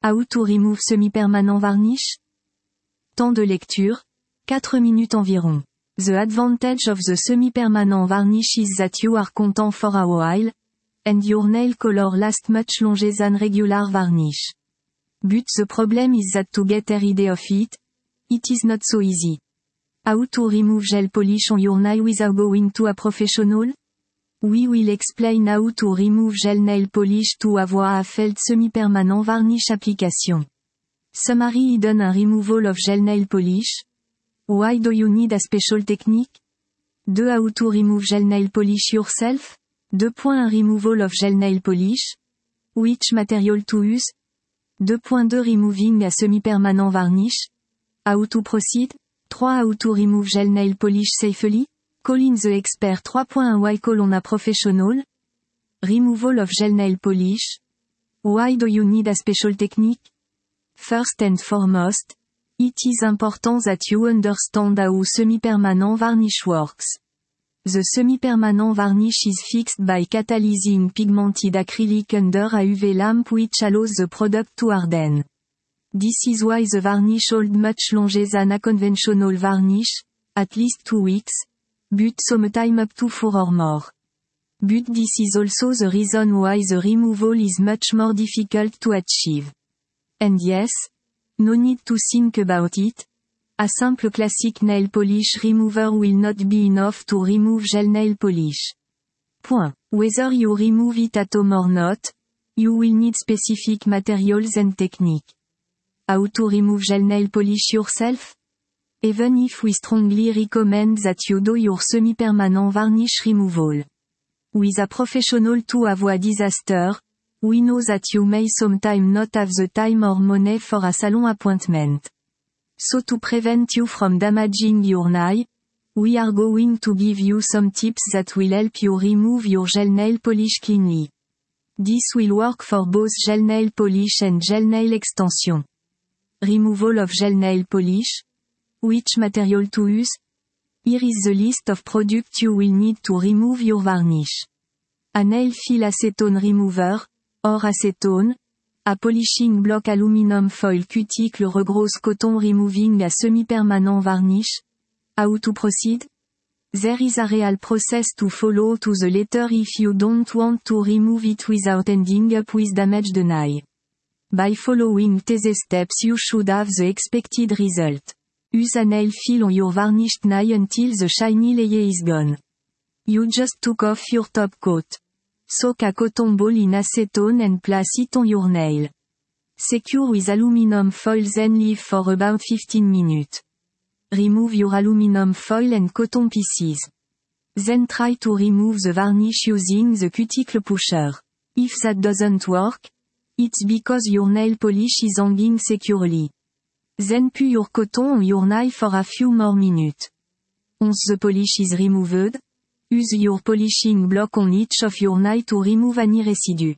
How to remove semi-permanent varnish? Temps de lecture, 4 minutes environ. The advantage of the semi-permanent varnish is that you are content for a while, and your nail color lasts much longer than regular varnish. But the problem is that to get rid of it is not so easy. How to remove gel polish on your nail without going to a professional? We will explain how to remove gel nail polish to avoid a failed semi-permanent varnish application. Summary hidden and removal of gel nail polish. Why do you need a special technique? 2. How to remove gel nail polish yourself? 2. Removal of gel nail polish. Which material to use? 2.2 Removing a semi-permanent varnish. How to proceed? 3. How to remove gel nail polish safely? Call in the expert. 3.1 Why call on a professional? Removal of gel nail polish. Why do you need a special technique? First and foremost, it is important that you understand how semi-permanent varnish works. The semi-permanent varnish is fixed by catalyzing pigmented acrylic under a UV lamp which allows the product to harden. This is why the varnish holds much longer than a conventional varnish, at least 2 weeks, but sometimes up to 4 or more. But this is also the reason why the removal is much more difficult to achieve. And yes, no need to think about it. A simple classic nail polish remover will not be enough to remove gel nail polish. Whether you remove it at home or not, you will need specific materials and technique. How to remove gel nail polish yourself? Even if we strongly recommend that you do your semi-permanent varnish removal with a professional to avoid disaster, we know that you may sometimes not have the time or money for a salon appointment. So to prevent you from damaging your nail, we are going to give you some tips that will help you remove your gel nail polish cleanly. This will work for both gel nail polish and gel nail extension. Removal of gel nail polish. Which material to use? Here is the list of products you will need to remove your varnish. A nail fil acetone remover, or acetone. A polishing block aluminum foil cuticle regrosse coton removing a semi-permanent varnish. How to proceed? There is a real process to follow to the letter if you don't want to remove it without ending up with damaged nail. By following these steps you should have the expected result. Use a nail fil on your varnished nail until the shiny layer is gone. You just took off your top coat. Soak a cotton ball in acetone and place it on your nail. Secure with aluminum foil then leave for about 15 minutes. Remove your aluminum foil and cotton pieces. Then try to remove the varnish using the cuticle pusher. If that doesn't work, it's because your nail polish is hanging securely. Then put your cotton on your nail for a few more minutes. Once the polish is removed, use your polishing block on each of your nails to remove any residue.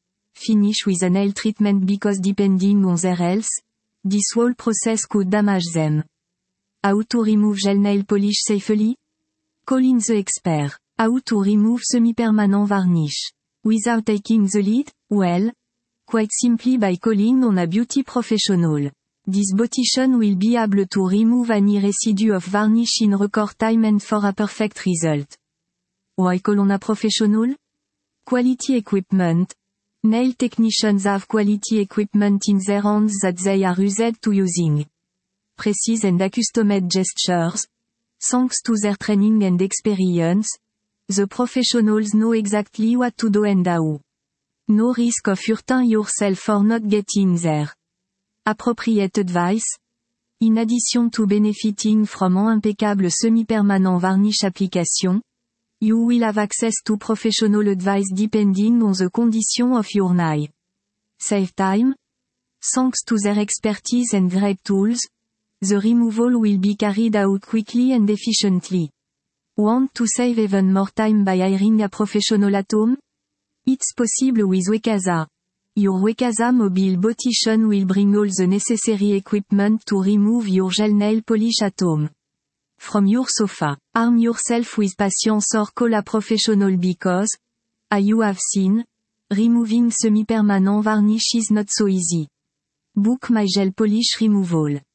Finish with a nail treatment because depending on their health, this whole process could damage them. How to remove gel nail polish safely? Call in the expert. How to remove semi-permanent varnish. Without taking the lead? Well, quite simply by calling on a beauty professional. This beautician will be able to remove any residue of varnish in record time and for a perfect result. Why call on a professional? Quality equipment. Nail technicians have quality equipment in their hands that they are used to using. Precise and accustomed gestures. Thanks to their training and experience, the professionals know exactly what to do and how. No risk of hurting yourself or not getting there. Appropriate advice. In addition to benefiting from an impeccable semi-permanent varnish application, you will have access to professional advice depending on the condition of your nail. Save time. Thanks to their expertise and great tools, the removal will be carried out quickly and efficiently. Want to save even more time by hiring a professional at home? It's possible with Wekasa. Your Wekasa mobile beautician will bring all the necessary equipment to remove your gel nail polish at home. From your sofa, arm yourself with patience or call a professional because, as you have seen, removing semi-permanent varnish is not so easy. Book My Gel Polish Removal.